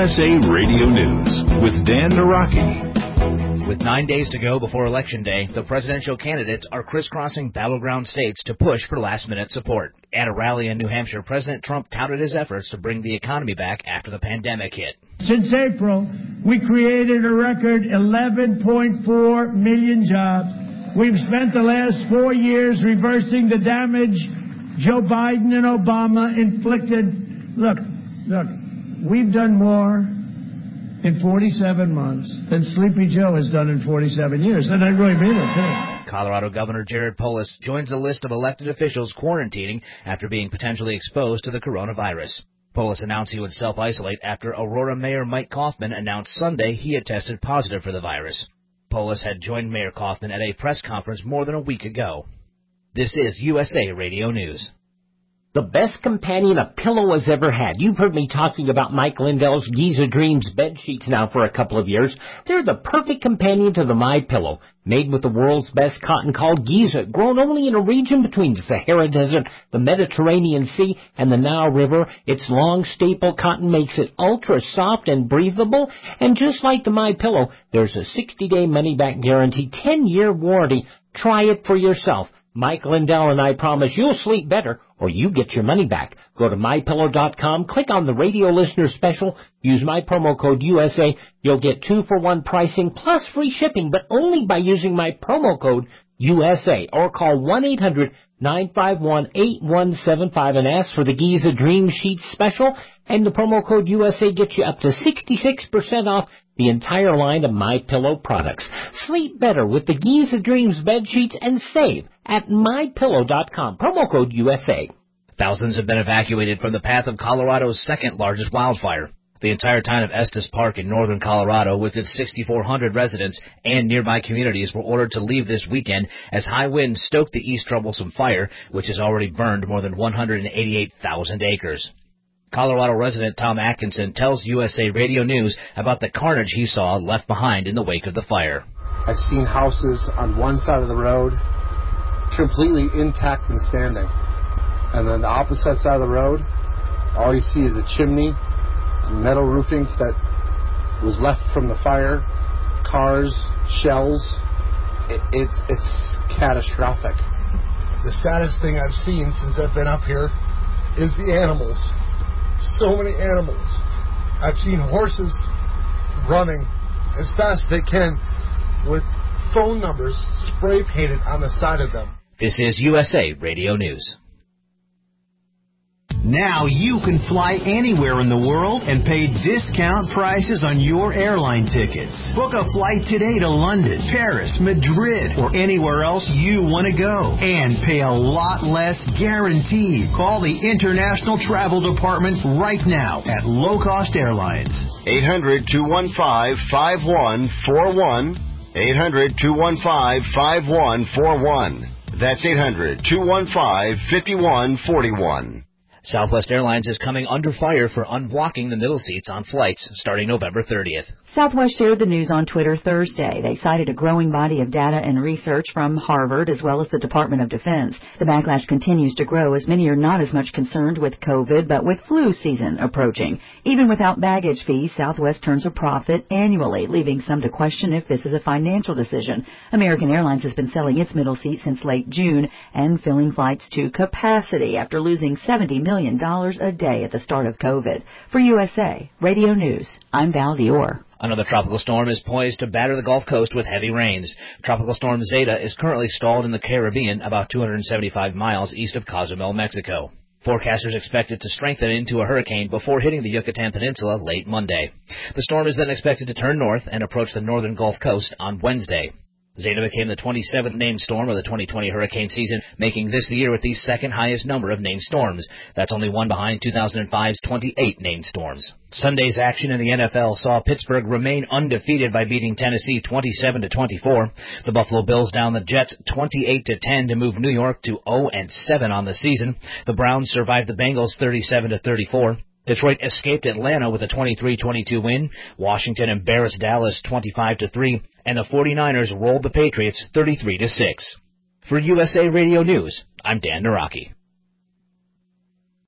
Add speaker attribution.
Speaker 1: USA Radio News with Dan Naraki.
Speaker 2: With 9 days to go before Election Day, the presidential candidates are crisscrossing battleground states to push for last-minute support. At a rally in New Hampshire, President Trump touted his efforts to bring the economy back after the pandemic hit.
Speaker 3: Since April, we created a record 11.4 million jobs. We've spent the last 4 years reversing the damage Joe Biden and Obama inflicted. Look, we've done more in 47 months than Sleepy Joe has done in 47 years. And I really mean it, too.
Speaker 2: Colorado Governor Jared Polis joins a list of elected officials quarantining after being potentially exposed to the coronavirus. Polis announced he would self-isolate after Aurora Mayor Mike Kaufman announced Sunday he had tested positive for the virus. Polis had joined Mayor Kaufman at a press conference more than a week ago. This is USA Radio News.
Speaker 4: The best companion a pillow has ever had. You've heard me talking about Mike Lindell's Giza Dreams bed sheets now for a couple of years. They're the perfect companion to the MyPillow. Made with the world's best cotton called Giza, grown only in a region between the Sahara Desert, the Mediterranean Sea, and the Nile River. Its long staple cotton makes it ultra soft and breathable. And just like the MyPillow, there's a 60-day money-back guarantee, 10-year warranty. Try it for yourself. Mike Lindell and I promise you'll sleep better or you get your money back. Go to MyPillow.com, click on the radio listener special, use my promo code USA. You'll get 2-for-1 pricing plus free shipping, but only by using my promo code USA. Or call 1-800-951-8175 and ask for the Giza Dream Sheets special. And the promo code USA gets you up to 66% off the entire line of MyPillow products. Sleep better with the Giza Dreams bed sheets and save at MyPillow.com. Promo code USA.
Speaker 2: Thousands have been evacuated from the path of Colorado's second largest wildfire. The entire town of Estes Park in northern Colorado, with its 6,400 residents and nearby communities, were ordered to leave this weekend as high winds stoked the East Troublesome Fire, which has already burned more than 188,000 acres. Colorado resident Tom Atkinson tells USA Radio News about the carnage he saw left behind in the wake of the fire.
Speaker 5: I've seen houses on one side of the road completely intact and standing. And then the opposite side of the road, all you see is a chimney, metal roofing that was left from the fire, cars, shells. It's catastrophic.
Speaker 6: The saddest thing I've seen since I've been up here is the animals. So many animals. I've seen horses running as fast as they can with phone numbers spray painted on the side of them.
Speaker 2: This is USA Radio News.
Speaker 7: Now you can fly anywhere in the world and pay discount prices on your airline tickets. Book a flight today to London, Paris, Madrid, or anywhere else you want to go. And pay a lot less guaranteed. Call the International Travel Department right now at Low Cost Airlines.
Speaker 8: 800-215-5141. 800-215-5141. That's 800-215-5141.
Speaker 2: Southwest Airlines is coming under fire for unblocking the middle seats on flights starting November 30th.
Speaker 9: Southwest shared the news on Twitter Thursday. They cited a growing body of data and research from Harvard as well as the Department of Defense. The backlash continues to grow as many are not as much concerned with COVID, but with flu season approaching. Even without baggage fees, Southwest turns a profit annually, leaving some to question if this is a financial decision. American Airlines has been selling its middle seat since late June and filling flights to capacity after losing $70 million a day at the start of COVID. For USA Radio News, I'm Val Dior.
Speaker 2: Another tropical storm is poised to batter the Gulf Coast with heavy rains. Tropical storm Zeta is currently stalled in the Caribbean about 275 miles east of Cozumel, Mexico. Forecasters expect it to strengthen into a hurricane before hitting the Yucatan Peninsula late Monday. The storm is then expected to turn north and approach the northern Gulf Coast on Wednesday. Zeta became the 27th named storm of the 2020 hurricane season, making this the year with the second highest number of named storms. That's only one behind 2005's 28 named storms. Sunday's action in the NFL saw Pittsburgh remain undefeated by beating Tennessee 27-24. The Buffalo Bills down the Jets 28-10 to move New York to 0-7 on the season. The Browns survived the Bengals 37-34. Detroit escaped Atlanta with a 23-22 win. Washington embarrassed Dallas 25-3, and the 49ers rolled the Patriots 33-6. For USA Radio News, I'm Dan Naraki.